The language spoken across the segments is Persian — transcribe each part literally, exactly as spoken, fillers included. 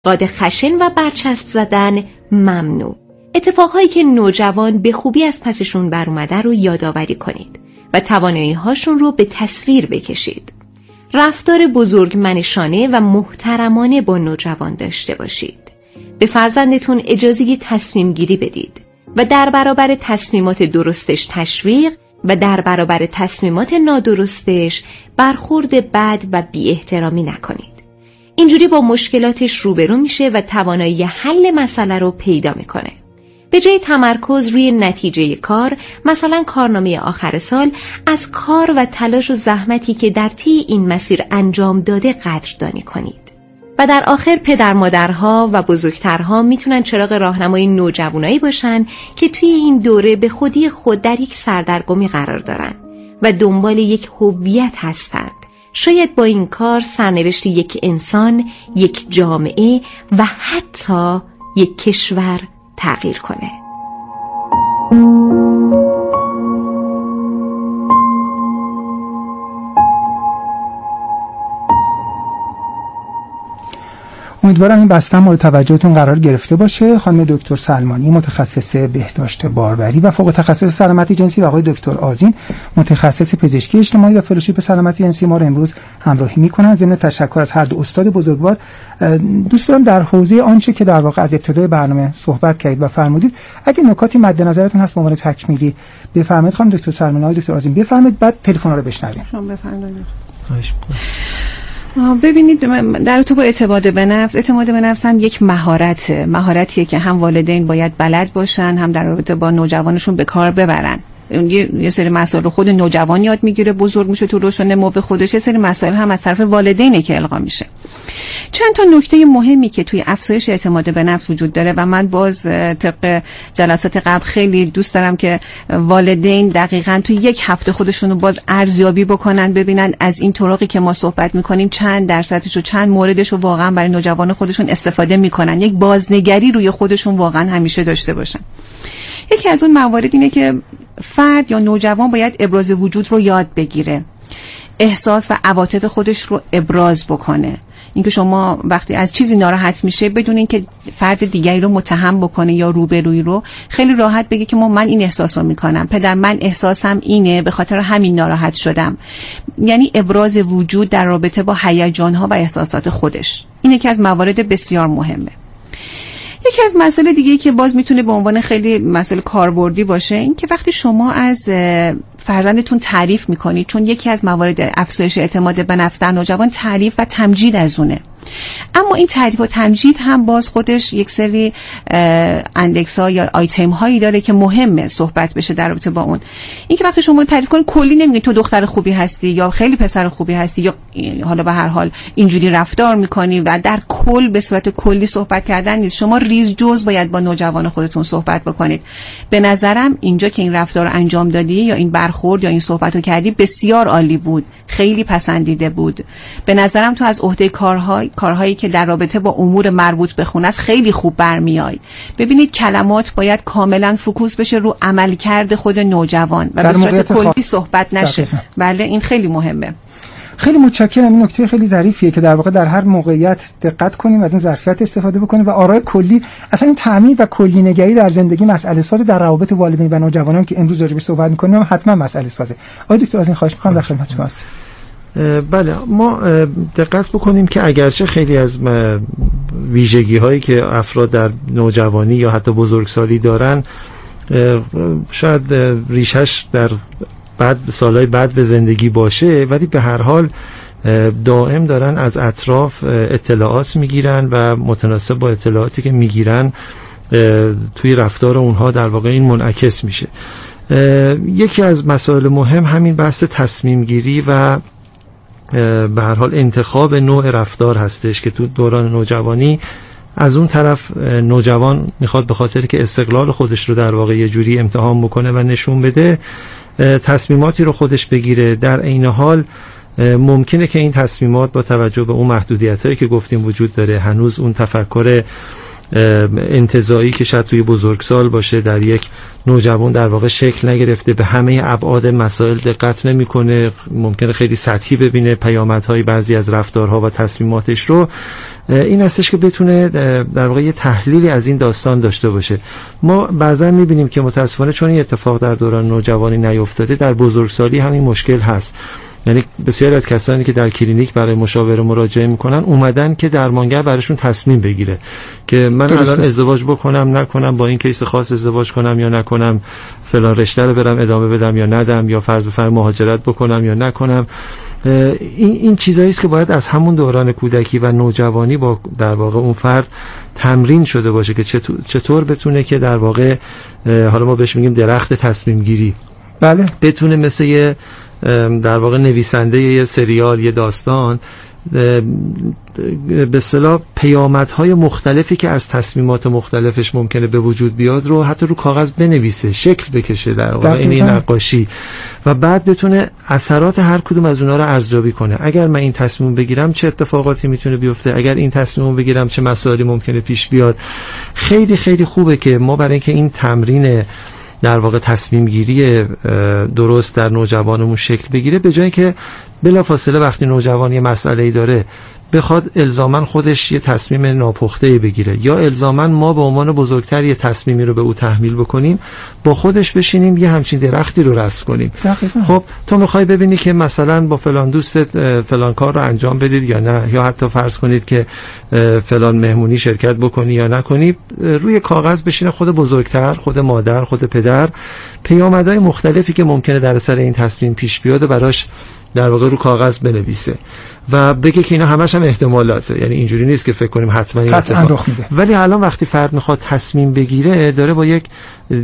قاد خشن و برچسب زدن ممنوع. اتفاقهایی که نوجوان به خوبی از پسشون بر اومده رو یادآوری کنید و توانایی هاشون رو به تصویر بکشید. رفتار بزرگمنشانه و محترمانه با نوجوان داشته باشید. به فرزندتون اجازه تصمیم گیری بدید و در برابر تصمیمات درستش تشویق و در برابر تصمیمات نادرستش برخورد بد و بی احترامی نکنید. اینجوری با مشکلاتش روبرو میشه و توانایی حل مسئله رو پیدا میکنه. به جای تمرکز روی نتیجه کار، مثلا کارنامه آخر سال، از کار و تلاش و زحمتی که در طی این مسیر انجام داده قدردانی کنید. و در آخر پدر مادرها و بزرگترها میتونن چراغ راهنمای نوجوانایی باشن که توی این دوره به خودی خود در یک سردرگمی قرار دارن و دنبال یک هویت هستند. شاید با این کار سرنوشت یک انسان، یک جامعه و حتی یک کشور تغییر کنه. امیدوارم این بسته مورد توجهتون قرار گرفته باشه. خانم دکتر سلمانی متخصص بهداشت باروری و فوق تخصص سلامتی جنسی و آقای دکتر آذین متخصص پزشکی اجتماعی و فلوشیپ سلامتی جنسی ما رو امروز همراهی میکنن. ضمن تشکر از هر دو استاد بزرگوار، دوست دارم در حوزه آنچه که در واقع از ابتدای برنامه صحبت کردید و فرمودید اگه نکاتی مد نظرتون هست به عنوان تکمیلی بفرمایید. خانم دکتر سلمانی، آقای دکتر آذین بفرمایید، بعد تلفن رو بشنویم. شما بفرمایید. خواهش می‌کنم. ببینید، در رابطه با اعتماد به نفس، اعتماد به نفس هم یک مهارت مهارتیه که هم والدین باید بلد باشن، هم در رابطه با نوجوانشون به کار ببرن. یه سری مسائل رو خود نوجوان یاد میگیره، بزرگ میشه تو روش نمو به خودش. یه سری مسائل هم از طرف والدینه که القا میشه. چند تا نکته مهمی که توی افزایش اعتماد به نفس وجود داره و من باز طبق جلسات قبل خیلی دوست دارم که والدین دقیقاً توی یک هفته خودشون رو باز ارزیابی بکنن، ببینن از این طرقی که ما صحبت میکنیم چند درصدش و چند موردش رو واقعا برای نوجوان خودشون استفاده میکنن. یک بازنگری روی خودشون واقعا همیشه داشته باشن. یکی از اون موارد اینه که فرد یا نوجوان باید ابراز وجود رو یاد بگیره، احساس و عواطف خودش رو ابراز بکنه. اینکه شما وقتی از چیزی ناراحت میشه بدون اینکه فرد دیگری رو متهم بکنه یا روبرویی رو، خیلی راحت بگه که ما من این احساس رو میکنم، پدر من احساسم اینه، به خاطر همین ناراحت شدم. یعنی ابراز وجود در رابطه با هیجان‌ها و احساسات خودش. این یکی از موارد بسیار مهمه. یکی از مسائل دیگه‌ای که باز میتونه به عنوان خیلی مسئله کاربردی باشه، این که وقتی شما از فرزندتون تعریف میکنید، چون یکی از موارد افزایش اعتماد به نفس در نوجوان تعریف و تمجید از اونه. اما این تعریف و تمجید هم باز خودش یک سری اندکس ها یا آیتم هایی داره که مهمه صحبت بشه در رابطه با اون. این که وقتی شما تعریف کنید کلی نمیگید تو دختر خوبی هستی یا خیلی پسر خوبی هستی یا حالا به هر حال اینجوری رفتار میکنی و در کل به صورت کلی صحبت کردن نیست. شما ریز جز باید با نوجوان خودتون صحبت بکنید. به نظرم اینجا که این رفتار رو انجام دادی یا این برخورد یا این صحبت رو کردی بسیار عالی بود، خیلی پسندیده بود. به نظرم تو از عهده کارهای کارهایی که در رابطه با امور مربوط به خونه است خیلی خوب برمیای. ببینید کلمات باید کاملا فوکوس بشه رو عملکرد خود نوجوان و به صورت کلی صحبت نشه. دقیقا. بله این خیلی مهمه. خیلی متشکرم. این نکته خیلی ظریفیه که در واقع در هر موقعیت دقت کنیم، از این ظرفیت استفاده بکنیم و آرای کلی، اصلا این تعمیم و کلی نگری در زندگی مسئله ساز در روابط والدین و نوجوانان که امروز راجع بهش صحبت می‌کنیم حتما مسئله سازه. آقای دکتر از این خواهش می‌کنم در خدمت شما هستم. بله، ما دقت بکنیم که اگرچه خیلی از ویژگی هایی که افراد در نوجوانی یا حتی بزرگسالی دارن شاید ریشش در بعد سالهای بعد به زندگی باشه، ولی به هر حال دائم دارن از اطراف اطلاعات میگیرن و متناسب با اطلاعاتی که میگیرن توی رفتار اونها در واقع این منعکس میشه. یکی از مسائل مهم همین بحث تصمیم گیری و به هر حال انتخاب نوع رفتار هستش که تو دوران نوجوانی از اون طرف نوجوان میخواد به خاطر که استقلال خودش رو در واقع یه جوری امتحان بکنه و نشون بده تصمیماتی رو خودش بگیره. در عین حال ممکنه که این تصمیمات با توجه به اون محدودیتایی که گفتیم وجود داره، هنوز اون تفکر انتزاعی که شاید توی بزرگسال باشه در یک نوجوان در واقع شکل نگرفته، به همه ابعاد مسائل دقت نمیکنه، ممکنه خیلی سطحی ببینه پیامدهای بعضی از رفتارها و تصمیماتش رو. این هستش که بتونه در واقع یه تحلیلی از این داستان داشته باشه. ما بعضا میبینیم که متاسفانه چون این اتفاق در دوران نوجوانی نیفتاده، در بزرگسالی همین مشکل هست. یعنی بسیاری از کسانی که در کلینیک برای مشاوره مراجعه میکنن اومدن که درمانگر براشون تصمیم بگیره که من درسته. الان ازدواج بکنم نکنم، با این کیس خاص ازدواج کنم یا نکنم، فلان رشته رو برم ادامه بدم یا ندم، یا فرض بفرمایید مهاجرت بکنم یا نکنم. این این چیزایی است که باید از همون دوران کودکی و نوجوانی با در واقع اون فرد تمرین شده باشه که چطور, چطور بتونه که در واقع حالا ما بهش میگیم درخت تصمیم گیری، بله، بتونه مثل یه در واقع نویسنده یه سریال، یه داستان، به اصطلاح پیامدهای مختلفی که از تصمیمات مختلفش ممکنه به وجود بیاد رو حتی رو کاغذ بنویسه، شکل بکشه در واقع این نقاشی، و بعد بتونه اثرات هر کدوم از اونها رو ارزیابی کنه. اگر من این تصمیم بگیرم چه اتفاقاتی میتونه بیفته، اگر این تصمیم بگیرم چه مسائلی ممکنه پیش بیاد. خیلی خیلی خوبه که ما برای اینکه این تمرین در واقع تصمیم گیری درست در نوجوانمون شکل بگیره، به جای که بلافاصله وقتی نوجوان یه مسئله‌ای داره بخواد الزاماً خودش یه تصمیم ناپخته‌ای بگیره، یا الزاماً ما به عنوان بزرگتر یه تصمیمی رو به او تحمیل بکنیم، با خودش بشینیم یه همچین درختی رو رسم کنیم. دقیقاً. خب تو میخوای ببینی که مثلا با فلان دوستت فلان کار رو انجام بدید یا نه، یا حتی فرض کنید که فلان مهمونی شرکت بکنی یا نکنی، روی کاغذ بشینه خود بزرگتر، خود مادر، خود پدر، پیامدهای مختلفی که ممکنه در اثر این تصمیم پیش بیاد براش در واقع رو کاغذ بنویسه و بگه که اینا همش هم احتمالاته، یعنی اینجوری نیست که فکر کنیم حتما این اتفاق میده. ولی الان وقتی فرد میخواد تصمیم بگیره، داره با یک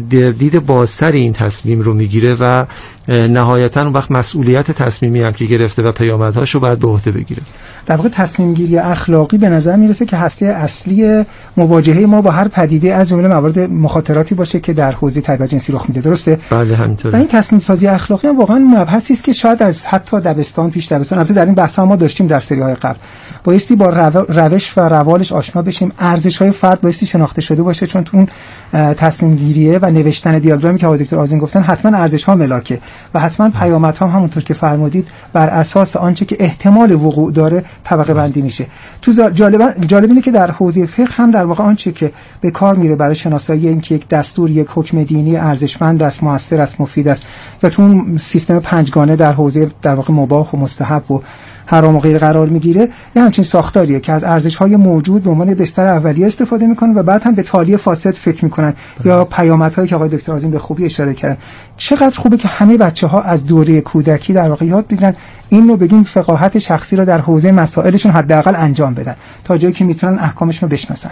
دید بازتری این تصمیم رو میگیره و نهایتا اون وقت مسئولیت تصمیمی هم که گرفته و پیامدهاش رو باید به عهده بگیره. در واقع تصمیم گیری اخلاقی به نظر میرسه که هسته اصلی مواجهه ما با هر پدیده از جمله موارد مخاطراتی باشه که در حوزه تربیت جنسی رخ میده. درسته؟ بله همینطوره. و این تصمیم سازی اخلاقی هم واقعا مبحثی است که شاید از حتی دبستان پیش دبستان، البته در این بحث ما داشتیم در سری‌های قبل، بایستی با روش و روالش آشنا بشیم، ارزش‌های فرد بایستی شناخته شده باشه، چون تو اون تصمیم گیریه و نوشتن دیاگرامی که آقای دکتر آذین گفتن حتما ارزش‌ها ملاکه و حتما پیامدها هم همونطور که فرمودید بر اساس آنچه که احتمال وقوع داره طبقه بندی میشه. تو جالب جالب اینه که در حوزه فقه هم در واقع آنچه که به کار میره برای شناسایی اینکه یک دستور، یک حکم دینی ارزشمند است، موثر است، مفید است، و تو اون سیستم پنجگانه در حوزه در واقع مباح و مستحب و حرام و غیر قرار میگیره، یه همچین ساختاریه که از ارزش‌های موجود به عنوان بستر اولیه استفاده میکنن و بعد هم به تالی فاسد فکر میکنن یا پیامدهایی که آقای دکتر آذین به خوبی اشاره کردن. چقدر خوبه که همه بچه‌ها از دوره کودکی در واقع یاد بگیرن این رو بگیم فقاهت شخصی رو در حوزه مسائلشون حداقل انجام بدن تا جایی که میتونن احکامشون رو بشناسن.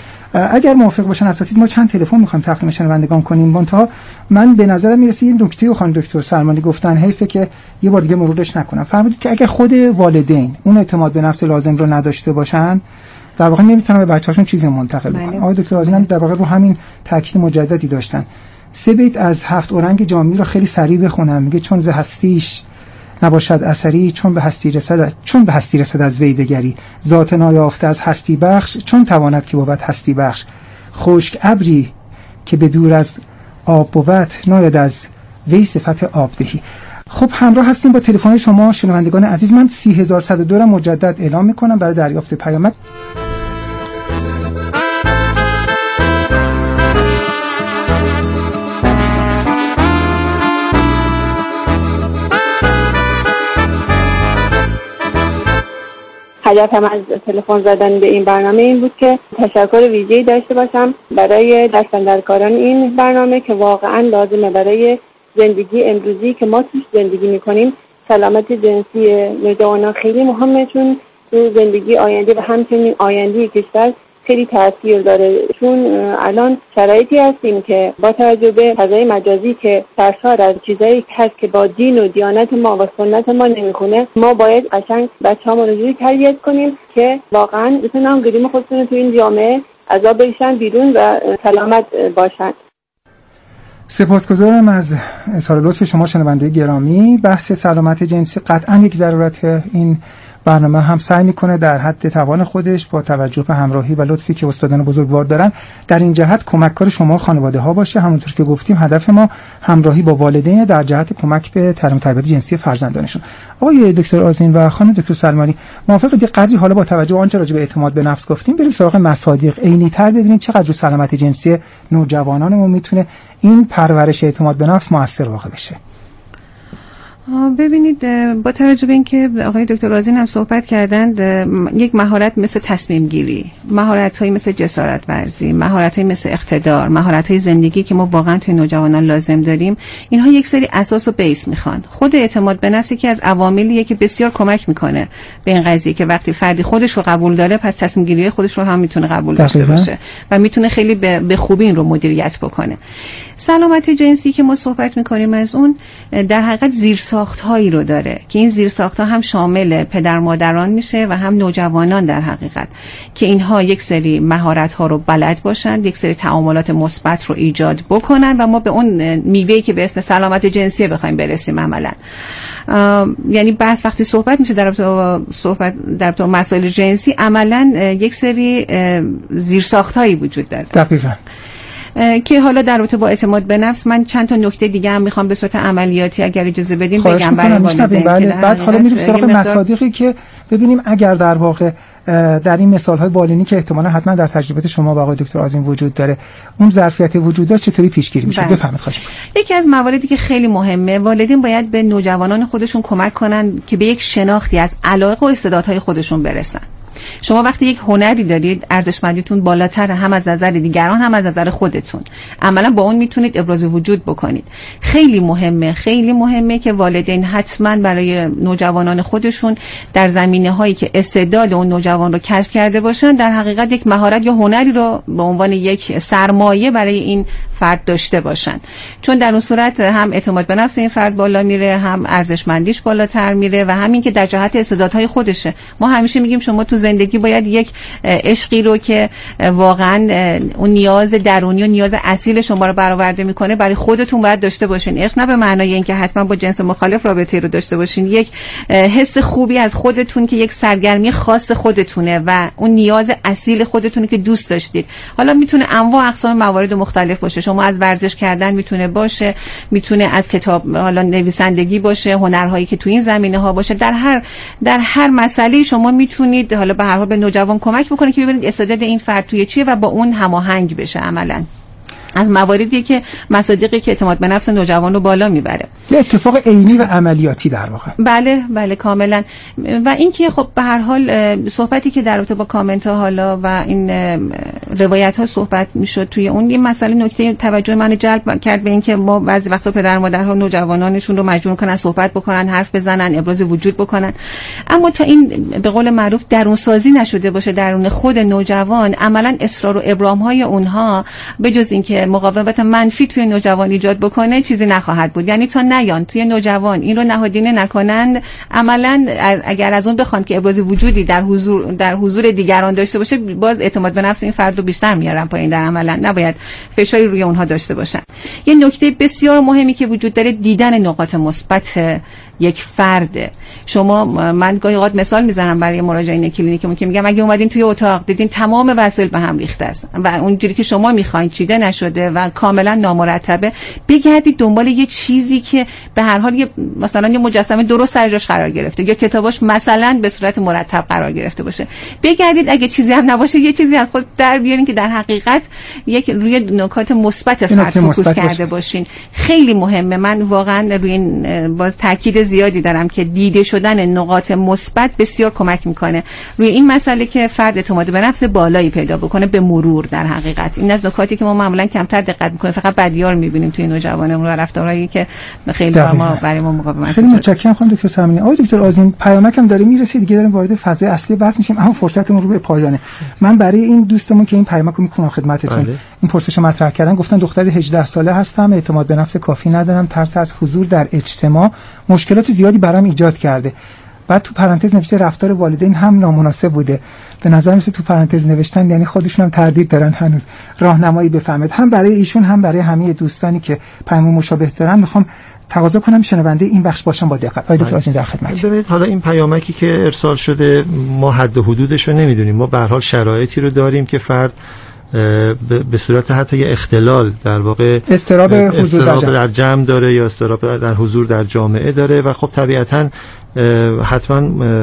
اگر موافق باشن اساتید ما چند تلفن میخوایم تقدیم شنوندگان کنیم. منتها من به نظرم میرسه این نکته رو خانم دکتر سلمانی گفتن حیفه که یه بار دیگه مرورش نکنم. فرمودید که اگر خود والدین اون اعتماد به نفس لازم رو نداشته باشن، در واقع نمیتونن به بچه‌هاشون چیزی منتقل بکنن. آقای دکتر آذین هم در واقع رو همین تاکید مجددی داشتن. سه بیت از هفت اورنگ جامی رو خیلی سریع بخونم. میگه چون ز هستیش نباشد اثری، چون به هستی رسد چون به هستی رسد از وی دگری، ذات نایافته از هستی بخش، چون تواند که بود هستی بخش، خشک ابری که به دور از آب بود، ناید از وی صفت آبدهی. خب همراه هستیم با تلفن شما شنوندگان عزیز. من سی هزار و صد و دو را مجدد اعلام میکنم برای دریافت پیامک. هدفم از تلفن زدن به این برنامه این بود که تشکر ویژه‌ای داشته باشم برای دستاندرکاران این برنامه که واقعا لازمه برای زندگی امروزی که ما توش زندگی میکنیم. سلامت جنسی نوجوانان خیلی مهمه، چون تو زندگی آینده و همچنین آینده کشور خیلی تاثیر داره، چون الان شرایطی هستیم که با توجه به فضای مجازی که سرشار از چیزایی هست که با دین و دیانت ما و سنت ما نمیخونه، ما باید قشنگ بچه‌هامون رو جوری تربیت کنیم که واقعا بتونن گریم خودشون تو این جامعه عذاب بکشن بیرون و سلامت باشن. سپاسگزارم از اظهار لطف شما شنونده گرامی. بحث سلامت جنسی قطعا یک ضرورت این برنامه هم سعی میکنه در حد توان خودش با توجه به همراهی و لطفی که استادان بزرگوار دارن در این جهت کمککار شما خانواده ها باشه. همونطور که گفتیم هدف ما همراهی با والدین در جهت کمک به تعلیم و تربیت جنسی فرزندانشون. آقای دکتر آذین و خانم دکتر سلمانی، موافقید قدری حالا با توجه به آنچه راجع به اعتماد به نفس گفتیم بریم سراغ مصادیق عینی‌تر ببینیم چقدر سلامتی جنسی نوجوانانمون میتونه این پرورش اعتماد به نفس موثر واقع بشه. ببینید با توجه به اینکه آقای دکتر آذین هم صحبت کردند، یک مهارت مثل تصمیم گیری، مهارت‌هایی مثل جسارت ورزی، مهارت‌هایی مثل اقتدار، مهارت‌های زندگی که ما واقعا توی نوجوانان لازم داریم، اینها یک سری اساس و بیس میخوان. خود اعتماد به نفسی که از عواملیه که بسیار کمک میکنه به این قضیه که وقتی فردی خودش رو قبول داره پس تصمیم گیری خودش رو هم میتونه قبول داشته باشه و میتونه خیلی به خوبی این رو مدیریت بکنه. سلامتی جنسی که ما صحبت میکنیم از اون در حقیقت زیرساخت‌هایی رو داره که این زیرساخت‌ها هم شامل پدر مادران میشه و هم نوجوانان در حقیقت که اینها یک سری مهارت‌ها رو بلد باشن، یک سری تعاملات مثبت رو ایجاد بکنن و ما به اون میوه‌ای که به اسم سلامت جنسی بخوایم برسیم عملاً. یعنی بس وقتی صحبت میشه در رابطه صحبت در رابطه مسائل جنسی عملاً یک سری زیرساخت‌هایی وجود داره. دقیقاً. که حالا در رابطه با اعتماد به نفس من چند تا نکته دیگه هم میخوام به صورت عملیاتی اگر اجازه بدیم بگم برای والدین. بله. بعد حالا میریم سراغ مصادیقی که ببینیم اگر در واقع در این مثال‌های بالینی که احتمالاً حتما در تجربه شما و آقای دکتر آذین وجود داره اون ظرفیت وجود داره چطوری پیشگیری میشه؟ بفرمایید خواهش می‌کنم. یکی از مواردی که خیلی مهمه، والدین باید به نوجوانان خودشون کمک کنن که به یک شناختی از علایق و استعدادهای خودشون برسن. شما وقتی یک هنری دارید ارزشمندیتون بالاتر هم از نظر دیگران هم از نظر خودتون، عملا با اون میتونید ابراز وجود بکنید. خیلی مهمه خیلی مهمه که والدین حتما برای نوجوانان خودشون در زمینه‌هایی که استعداد اون نوجوان رو کشف کرده باشن در حقیقت یک مهارت یا هنری رو به عنوان یک سرمایه برای این فرد داشته باشن، چون در اون صورت هم اعتماد به نفس این فرد بالا میره، هم ارزشمندیش بالاتر میره و همین که در جهت استعدادهای خودشه. ما همیشه میگیم شما تو زندگی باید یک عشقی رو که واقعا اون نیاز درونی و نیاز اصیل شما رو برآورده میکنه برای خودتون باید داشته باشین. عشق نه به معنای اینکه حتما با جنس مخالف رابطه رو داشته باشین، یک حس خوبی از خودتون که یک سرگرمی خاص خودتونه و اون نیاز اصیل خودتونه که دوست داشتید. حالا میتونه انواع اقسام موارد مختلف باشه، شما از ورزش کردن میتونه باشه، میتونه از کتاب حالا نویسندگی باشه، هنرهایی که تو این زمینه ها باشه. در هر در هر مسئله شما میتونید حالا به هر حال به نوجوان کمک بکنه که ببینید استعداد این فرد توی چیه و با اون هماهنگ بشه. عملاً از مواردی که مصادیقی که اعتماد به نفس نوجوان رو بالا میبره. یه اتفاق عینی و عملیاتی در واقع. بله بله کاملا. و اینکه خب به هر حال صحبتی که در رابطه با کامنت ها حالا و این روایت ها صحبت میشد توی اون یه مسئله نکته توجه منو جلب کرد به اینکه ما بعضی وقتا پدر مادرها نوجوانانشون رو مجبور کنن صحبت بکنن، حرف بزنن، ابراز وجود بکنن، اما تا این به قول معروف درون سازی نشده باشه درون خود نوجوان، عملا اصرار و ابرام های اونها به جز اینکه مقاومت منفی توی نوجوان ایجاد بکنه چیزی نخواهد بود. یعنی تا نیان توی نوجوان این رو نهادینه نکنند، عملا اگر از اون بخوان که ابراز وجودی در حضور در حضور دیگران داشته باشه، باز اعتماد به نفس این فرد رو بیشتر میارن پایین. در عملا نباید فشاری روی اونها داشته باشن. یه نکته بسیار مهمی که وجود داره دیدن نقاط مثبت یک فرد. شما من گاهی اوقات مثال میزنم برای مراجعین کلینیکمون که میگم اگه اومدین توی اتاق دیدین تمام وسایل به هم ریخته است و اونجوری که شما میخواین چیده نشده و کاملا نامرتبه، بگردید دنبال یه چیزی که به هر حال یه مثلا یه مجسمه درست سر جاش قرار گرفته یا کتاباش مثلا به صورت مرتب قرار گرفته باشه. بگردید اگه چیزی هم نباشه یه چیزی از خود در بیارین که در حقیقت یک روی نکات مثبت فرد فوکوس کرده باشین. خیلی مهمه. من واقعا روی این باز تاکید زیادی دارم که دیده شدن نقاط مثبت بسیار کمک میکنه روی این مسئله که فرد اعتماد به نفس بالایی پیدا بکنه به مرور. در حقیقت این از نکاتی که ما معمولا کمتر دقت میکنیم، فقط بدیار میبینیم توی نوجوانمون و رفتارهایی که خیلی ما برای ما مقاومت. خیلی متشکرم خانم دکتر سلمانی. آقای دکتر آذین پیامکم داره میرسه دیگه، داریم وارد فضای اصلی بحث میشیم اما فرصتمون رو به پایانه. من برای این دوستمون که این پیامک رو میکنم خدمتتون بله. این پرسش مطرح کردن، گفتن دختری هجده ساله هستم، اعتماد به نفس کافی ندارم، ترس از حضور در اجتماع مشکلات زیادی برام ایجاد کرده. بعد تو پرانتز نوشته رفتار والدین هم نامناسب بوده. به نظر میاد تو پرانتز نوشتن یعنی خودشون هم تردید دارن هنوز راهنمایی بفهمید. هم برای ایشون هم برای همه دوستانی که پیام مشابه دارن میخوام تقاضا کنم شنونده این بخش باشم با دقت. آقای دکتر آذین در خدمت. ببینید حالا این پیامکی که ارسال شده ما حد و حدودش رو نمیدونیم. ما به هر حال شرایطی رو داریم که فرد به صورت حتی یه اختلال در واقع استراب حضور در, در جمع داره یا استراب در حضور در جامعه داره و خب طبیعتاً حتما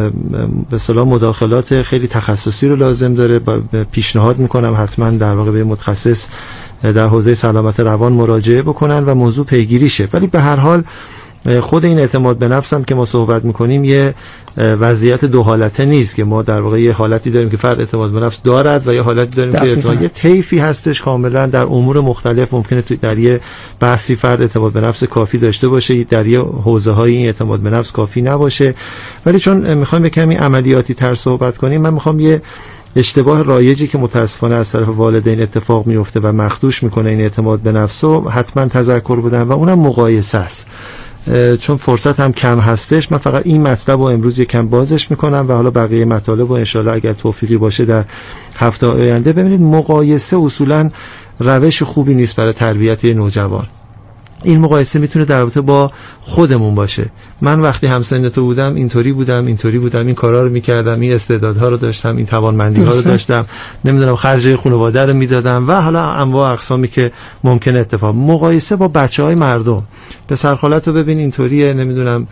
به اصطلاح مداخلات خیلی تخصصی رو لازم داره. پیشنهاد میکنم حتما در واقع به متخصص در حوزه سلامت روان مراجعه بکنن و موضوع پیگیری شه. ولی به هر حال خود این اعتماد به نفس هم که ما صحبت میکنیم یه وضعیت دو حالته نیست که ما در واقع یه حالتی داریم که فرد اعتماد به نفس دارد و یه حالتی داریم که اعتماد، یه طیفی هستش کاملا در امور مختلف ممکنه در یه بحثی فرد اعتماد به نفس کافی داشته باشه، در یه حوزه‌های این اعتماد به نفس کافی نباشه. ولی چون میخوایم کمی عملیاتی تر صحبت کنیم، من میخوام یه اشتباه رایجی که متاسفانه از طرف والدین اتفاق میفته و مخدوش میکنه این اعتماد به نفس رو حتما تذکر بدم و اونم مقایسه است. چون فرصت هم کم هستش، من فقط این مطلب رو امروز یکم بازش میکنم و حالا بقیه مطالب رو انشالله اگر توفیقی باشه در هفته آینده. ببینید مقایسه اصولا روش خوبی نیست برای تربیت نوجوان. این مقایسه میتونه در رابطه با خودمون باشه. من وقتی همسن تو بودم اینطوری بودم اینطوری بودم این کارا رو میکردم، این استعدادها رو داشتم، این توانمندی ها رو داشتم، نمیدونم خرج خانواده رو میدادم و حالا انواع اقسامی که ممکنه اتفاق. مقایسه با بچهای مردم، پسر خالت رو ببین اینطوریه، نمیدونم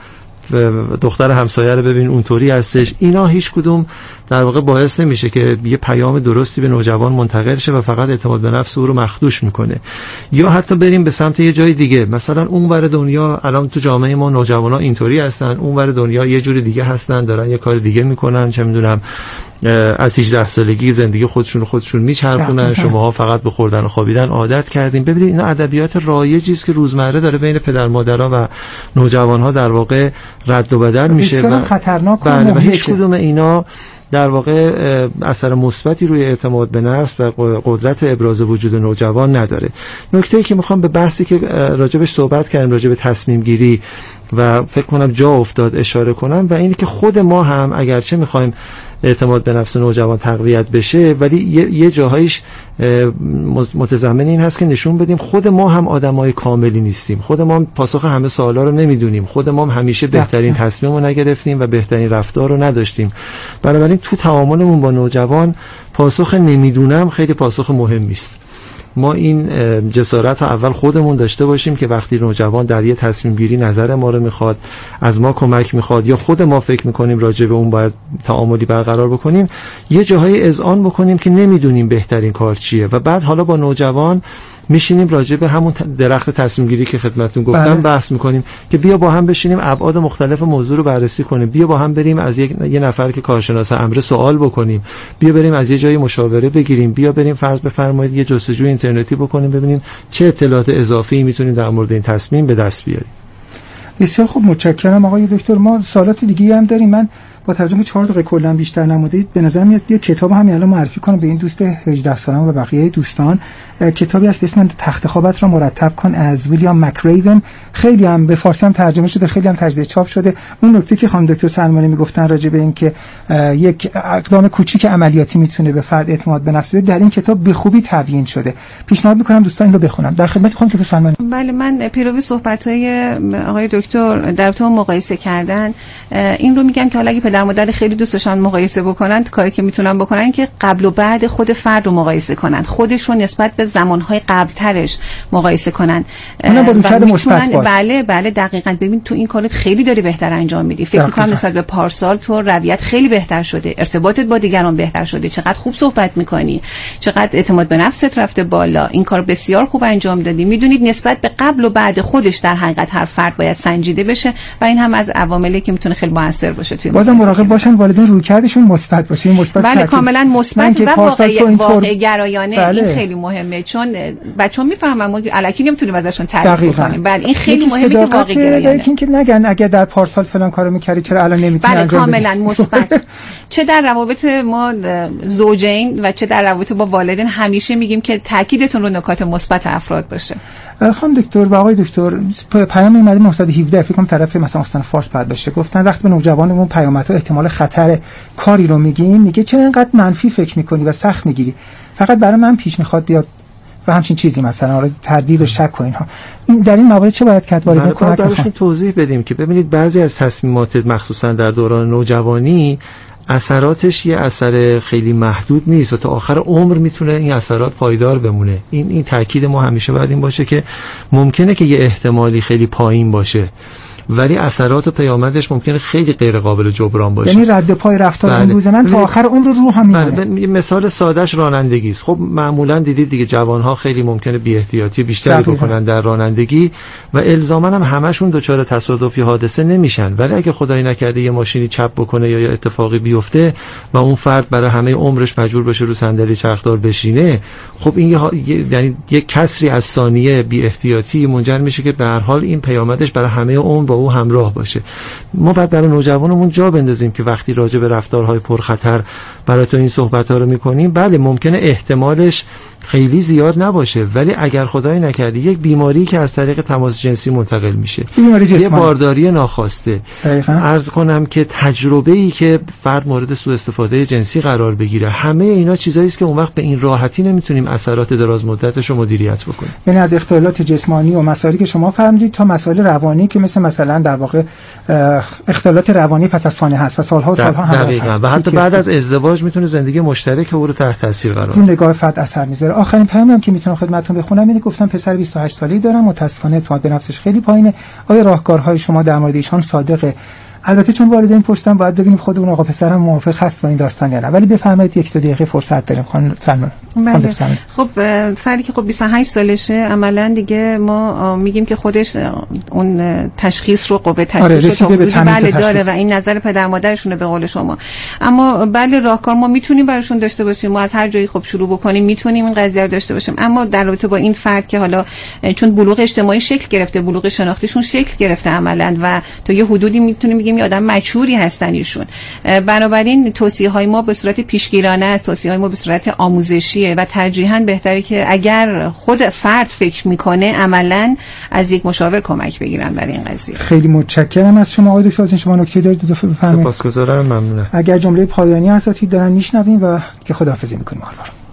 دختر همسایه رو ببین اونطوری هستش، اینا هیچ کدوم در واقع باعث نمیشه که یه پیام درستی به نوجوان منتقل شه و فقط اعتماد به نفس او رو مخدوش میکنه. یا حتی بریم به سمت یه جای دیگه، مثلا اونور دنیا الان تو جامعه ما نوجوانا اینطوری هستن، اونور دنیا یه جور دیگه هستن، دارن یه کار دیگه میکنن، چه میدونم از هجده سالگی زندگی خودشون خودشون میچرخونن، شماها فقط به خوردن و خوابیدن عادت کردین. ببینید اینا ادبیات رایجی است که روزمره داره بین پدر مادرها و نوجوانها در واقع رد و بدل میشه و خطرناک و هیچ کدوم اینا در واقع اثر مثبتی روی اعتماد به نفس و قدرت ابراز وجود نوجوان نداره. نکته‌ای که میخوام به بحثی که راجبش صحبت کردیم، راجب تصمیم گیری و فکر کنم جا افتاد اشاره کنم و اینی که خود ما هم اگرچه میخوایم اعتماد به نفس نوجوان تقویت بشه، ولی یه, یه جاهایش متضمن این هست که نشون بدیم خود ما هم آدمای کاملی نیستیم، خود ما هم پاسخ همه سوالا رو نمیدونیم، خود ما هم همیشه بهترین تصمیم رو نگرفتیم و بهترین رفتار رو نداشتیم. بنابراین تو تعاملمون با نوجوان پاسخ نمیدونم خیلی پاسخ مهمی است. ما این جسارت رو اول خودمون داشته باشیم که وقتی نوجوان در یه تصمیم گیری نظر ما رو میخواد، از ما کمک میخواد یا خود ما فکر میکنیم راجع به اون باید تعاملی برقرار بکنیم، یه جاهای اذعان بکنیم که نمیدونیم بهترین کار چیه و بعد حالا با نوجوان میشینیم راجع به همون درخت تصمیم گیری که خدمتتون گفتم بله. بحث میکنیم که بیا با هم بشینیم ابعاد مختلف موضوع رو بررسی کنیم، بیا با هم بریم از یک یه نفر که کارشناس امر سوال بکنیم، بیا بریم از یه جایی مشاوره بگیریم، بیا بریم فرض بفرمایید یه جستجوی اینترنتی بکنیم ببینیم چه اطلاعات اضافی میتونیم در مورد این تصمیم به دست بیاریم. بسیار خوب، متشکرم آقای دکتر. ما سوالات دیگه هم داریم. من با توجه به چهار دقیقه کلا بیشتر نمودید به نظر میاد یه کتاب همین الان معرفی کنم به این دوست هجده سالم و بقیه دوستان. کتابی است به اسم تخت خوابت را مرتب کن از ویلیام مکریون. خیلی هم به فارسی هم ترجمه شده، خیلی هم تجدید چاپ شده. اون نکته که خانم دکتر سلمانی میگفتن راجع به این که یک اقدام کوچیک عملیاتی میتونه به فرد اعتماد به نفس بده، در این کتاب به خوبی تبیین شده. پیشنهاد میکنم دوستان این رو بخونن. در خدمت خانم دکتر سلمانی. بله، من پیروی صحبت‌های آقای دکتر در تو مقایسه کردن این رو میگم که حالا اگه پدر مادر خیلی دوست داشتن مقایسه بکنن، کاری که میتونن بکنن که قبل و بعد خود فرد رو مقایسه کنن، خودش رو نسبت به زمانهای قبلترش مقایسه کنن. اونم با رویکرد مثبت باشه. بله بله دقیقاً. ببین تو این کارت خیلی داری بهتر انجام میدی. فکر می‌کنم نسبت به پارسال تو رویت خیلی بهتر شده، ارتباطت با دیگران بهتر شده، چقدر خوب صحبت میکنی، چقدر اعتماد به نفست رفته بالا. این کار بسیار خوب انجام دادی. میدونید نسبت به قبل و بعد خودش در حقیقت هر فرد باید سنجیده بشه و این هم از عواملی که میتونه خیلی موثر باشه توی بازم مراقب باشن والدین رویکردشون مثبت باشه. این مثبت بله کاملا مثبت و واقعی واقع گرایانه. بله. این خیلی مهمه چون بچه‌ها میفهمن ما الکی نمیتونیم ازشون تعریف کنیم. بله این خیلی مهمه که واقع گرایانه. اینکه نگن اگه در پارسال فلان کارو می‌کردی چرا الان نمی‌تونی بله انجام بدی. کاملا مثبت. چه در روابط ما زوجین و چه در روابط با والدین همیشه میگیم که تاکیدتون رو نکات مثبت افراد باشه. خانم دکتر و آقای دکتر پیام اومد نهصد و هفده فکر کنم طرف مثلا استان فارس بعد باشه، گفتن وقتی به نوجوانمون پیامدها احتمال خطر کاری رو میگیم میگه چرا اینقدر منفی فکر میکنی و سخت میگیری، فقط برای من پیش میخواد بیاد و همچین چیزی مثلا آره تردید و شک و اینها. این در این موارد چه باید کرد؟ باید براشون توضیح بدیم که ببینید بعضی از تصمیمات مخصوصا در دوران نوجوانی اثراتش یه اثر خیلی محدود نیست و تا آخر عمر میتونه این اثرات پایدار بمونه. این این تاکید ما همیشه باید این باشه که ممکنه که یه احتمالی خیلی پایین باشه ولی اثرات و پیامدش ممکنه خیلی غیر قابل جبران باشه. یعنی رد پای رفتار بله. امروز من تا آخر عمر رو هم میمونه. بله. مثال سادهش رانندگی است. خب معمولا دیدید دیگه جوانها خیلی ممکنه بی احتیاطی بیشتری بکنن در رانندگی و الزاما هم همشون دچار تصادفی حادثه نمیشن، ولی اگه خدای نکرده یه ماشینی چپ بکنه یا یه اتفاقی بیفته و اون فرد برای همه عمرش مجبور بشه رو صندلی چرخدار بشینه، خب این یه یعنی یه کسری از ثانیه بی احتیاطی منجر میشه که به هر حال این پیامدش برای همه عمر با او همراه باشه. ما باید برای نوجوانمون جا بندازیم که وقتی راجع به رفتارهای پرخطر برای تو این صحبت‌ها رو می‌کنیم، بله ممکنه احتمالش خیلی زیاد نباشه، ولی اگر خدای نکرده یک بیماری که از طریق تماس جنسی منتقل میشه، یه بارداری ناخواسته، عرض کنم که تجربه‌ای که فرد مورد سوء استفاده جنسی قرار بگیره، همه اینا چیزایی است که اون وقت به این راحتی نمیتونیم اثرات دراز مدتش رو مدیریت بکنیم. یعنی از اختلالات جسمانی و مسائلی که شما فرمودید تا مسائل روانی که مثل مثلا در واقع اختلالات روانی پس از سانحه هست و سالها و سالها هم دقیقاً و حتی بعد از ازدواج میتونه زندگی مشترک او رو تحت تاثیر قرار بده. رو نگاه فرد اثر میذاره. آخرین پیامم که میتونم خدمتتون بخونم اینه، گفتم پسر بیست و هشت ساله‌ای دارم، متأسفانه اعتماد به نفسش خیلی پایینه. آیا راهکارهای شما در مورد ایشان صادقه؟ البته چون والدین پرسیدن باید ببینیم خودمون آقا پسرم موافق هست با این داستان یا نه، ولی بفرمایید یک دو دقیقه فرصت داریم خانم سلمان. بله. خب فردی که خب بیست و هشت سالشه عملاً دیگه ما میگیم که خودش اون تشخیص رو قوه تشخیص رو بله داره و این نظر پدر مادرشونه به قول شما. اما بله راهکار ما میتونیم براشون داشته باشیم، ما از هر جایی خب شروع بکنیم میتونیم این قضیه رو داشته باشیم. اما در رابطه با این فرد که حالا چون بلوغ اجتماعی شکل گرفته، بلوغ شناختیشون شکل گرفته عملاً و تا یه حدودی میتونیم بگیم یه آدم مچوری هستن ایشون، بنابراین توصیه‌های ما به صورت پیشگیرانه است، توصیه‌های ما به صورت آموزشیه و ترجیحاً بهتره که اگر خود فرد فکر میکنه عملاً از یک مشاور کمک بگیرن برای این قضیه. خیلی متشکرم از شما آقای دکتر. شما نکته دارید اضافه بفرمایید؟ سپاسگزارم، ممنونم. اگر جمله پایانی اساتید دارن میشنویم و که خداحافظی میکنیم.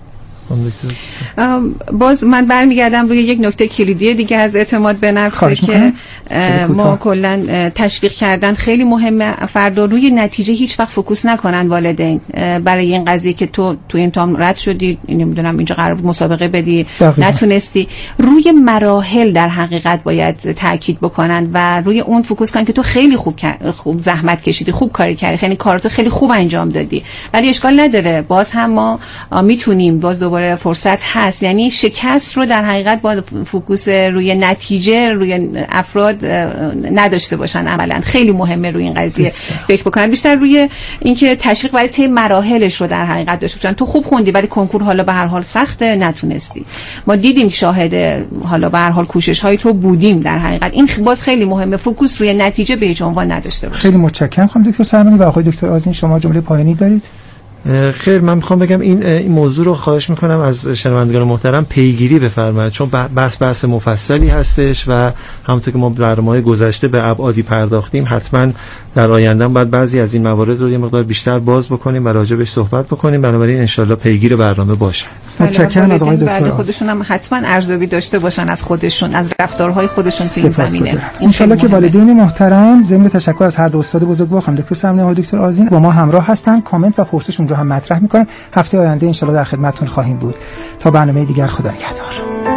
باز من برمیگردم روی یک نکته کلیدی دیگه از اعتماد به نفسه که ما کلا تشویق کردن خیلی مهمه. فردا روی نتیجه هیچ وقت فوکوس نکنن والدین برای این قضیه که تو تو امتحان رد شدی، نمیدونم اینجا قرار بود مسابقه بدی دقیقا. نتونستی. روی مراحل در حقیقت باید تاکید بکنن و روی اون فوکوس کنن که تو خیلی خوب خوب زحمت کشیدی، خوب کاری کردی، خیلی کارتو خیلی خوب انجام دادی، ولی اشکال نداره، باز هم ما میتونیم، باز دوباره فرصت هست. یعنی شکست رو در حقیقت با فوکوس روی نتیجه روی افراد نداشته باشن. عملا خیلی مهمه روی این قضیه فکر بکنن، بیشتر روی اینکه تشویق برای طی مراحلش رو در حقیقت داشته باشن. تو خوب خوندی ولی کنکور حالا به هر حال سخته، نتونستی. ما دیدیم شاهد حالا به هر حال کوشش های تو بودیم. در حقیقت این باز خیلی مهمه، فوکوس روی نتیجه به هیچ عنوان نداشته باشه. خیلی متشکرم خانم دکتر سلمانی. و آقای دکتر آذین شما جمله پایانی دارید؟ خیر، من میخوام بگم این این موضوع رو خواهش میکنم از شنوندگان محترم پیگیری بفرمایید، چون بحث بحث مفصلی هستش و همونطور که ما برنامه‌های گذشته به ابعادی پرداختیم، حتما در آینده باید بعضی از این موارد رو یه مقدار بیشتر باز بکنیم و راجع بهش صحبت بکنیم. بنابراین ان شاءالله پیگیر برنامه باشن. متشکرم از آقای دکتر. خودشون هم حتما ارزیابی داشته باشن از خودشون، از رفتارهای خودشون تو این زمینه. ان شاءالله که والدین محترم ضمن تشکر از هر دو استاد بزرگوار خانم دکتر سلمانی و آقای دکتر آذین با ما همراه هستن، کامنت و پرسشون رو هم مطرح میکنن. هفته آینده ان شاءالله در خدمتتون خواهیم بود. تا برنامه دیگر، خدا نگهدار.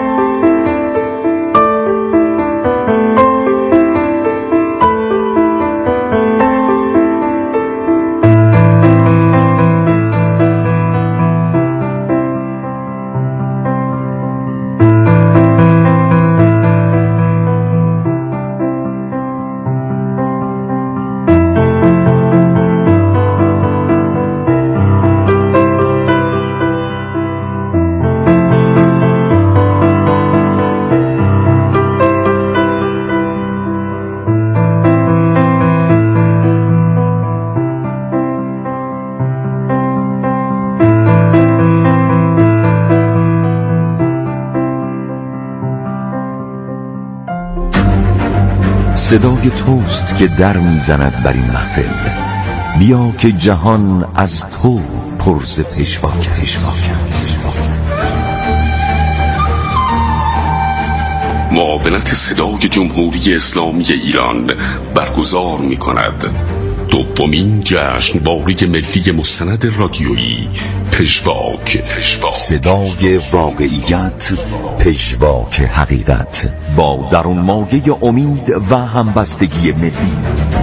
صدای توست که در میزند بر این محفل، بیا که جهان از تو پر ز پژواک. معاونت صدای جمهوری اسلامی ایران برگزار می کند دومین جشنواره ملی مستند رادیویی پژواک. صدای واقعیت، پژواک حقیقت، با درون مایه امید و همبستگی ملی.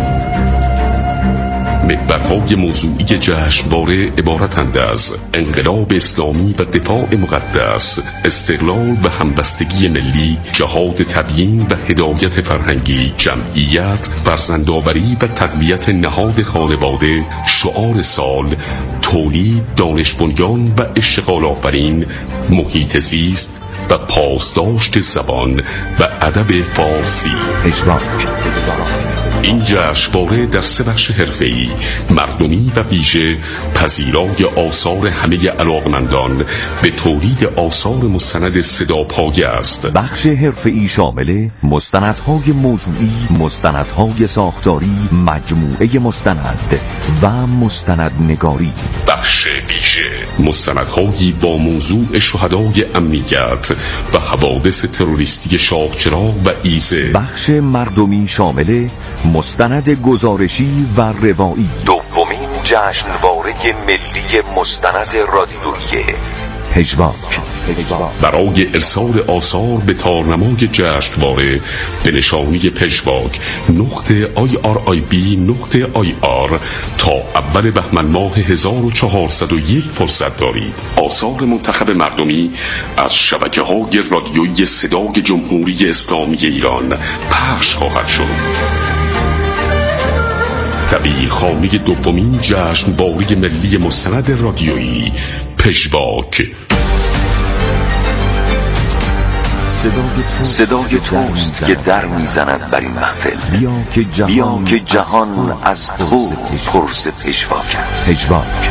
محورهای موضوعی جشنواره عبارتند از انقلاب اسلامی و دفاع مقدس، استقلال و همبستگی ملی، جهاد تبیین و هدایت فرهنگی، جمعیت، فرزندآوری و تقویت نهاد خانواده، شعار سال، تولید، دانش بنیان و اشتغال آفرین، محیط زیست و پاسداشت زبان و ادب فارسی. پژواک. این جشنواره در سه بخش حرفه‌ای، مردمی و ویژه پذیرای آثار همه علاقمندان به تولید آثار مستند صداپایه است. بخش حرفه‌ای شامل مستندهای موضوعی، مستندهای ساختاری، مجموعه مستند و مستندنگاری. بخش ویژه مستندهایی با موضوع شهدای امنیت و حوادث تروریستی شاهچراغ و ایزه. بخش مردمی شامل مستند گزارشی و روایی. دومین جشنواره ملی مستند رادیویی پژواک. برای ارسال آثار به تارنمای جشنواره به نشانی پژواک نقطه آی آر آی بی نقطه آی آر تا اول بهمن ماه هزار و چهارصد و یک فرصت دارید. آثار منتخب مردمی از شبکه‌های رادیویی صدای جمهوری اسلامی ایران پخش خواهد شد. طبیعی خانه دومین جشنواره ملی مستند رادیویی پژواک. صدای توست که در میزند بر این محفل. بیا که جهان, بیا که جهان از تو پرس پژواک است. پژواک.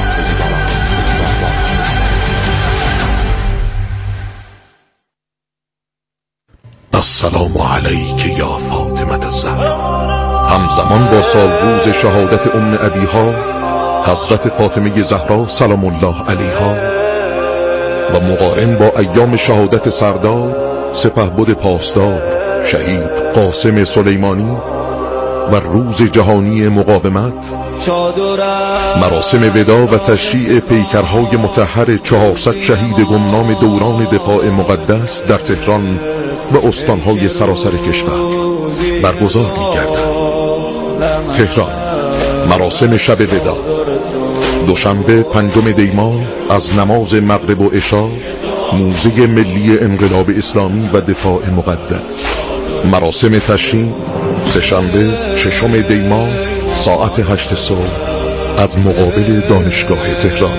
السلام علیک یا فاطمه الزهرا. همزمان با سالروز شهادت ام ابیها حضرت فاطمه زهرا سلام الله علیها و مقارن با ایام شهادت سردار سپهبد پاسدار شهید قاسم سلیمانی و روز جهانی مقاومت، مراسم ودا و تشییع پیکرهای مطهر چهارصد شهید گمنام دوران دفاع مقدس در تهران و استانهای سراسر کشور برگزار می‌گردد. تهران، مراسم شب ودا دوشنبه پنجم دی‌ماه از نماز مغرب و عشا، موزیک ملی انقلاب اسلامی و دفاع مقدس. مراسم تشییع سه‌شنبه ششم دی‌ماه ساعت هشت صبح از مقابل دانشگاه تهران.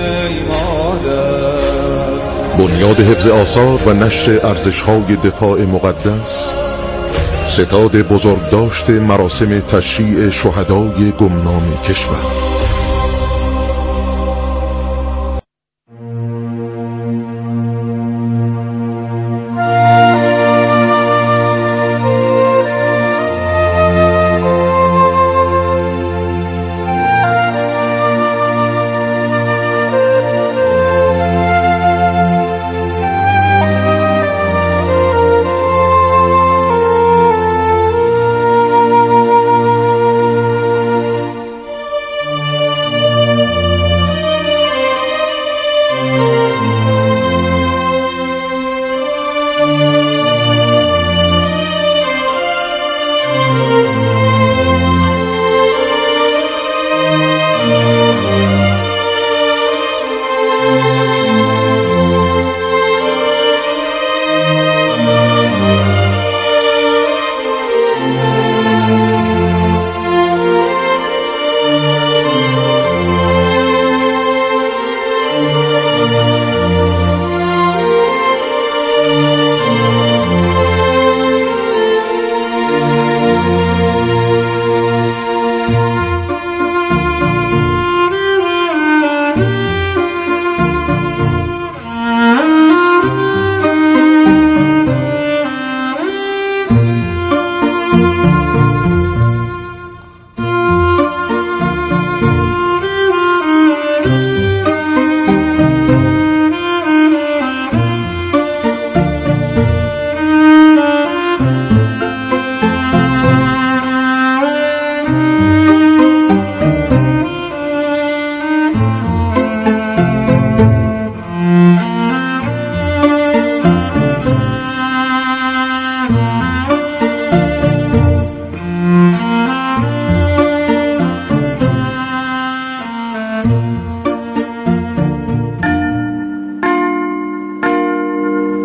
بنیاد حفظ آثار و نشر ارزش‌های دفاع مقدس، ستاد بزرگداشت مراسم تشییع شهدای گمنام کشور.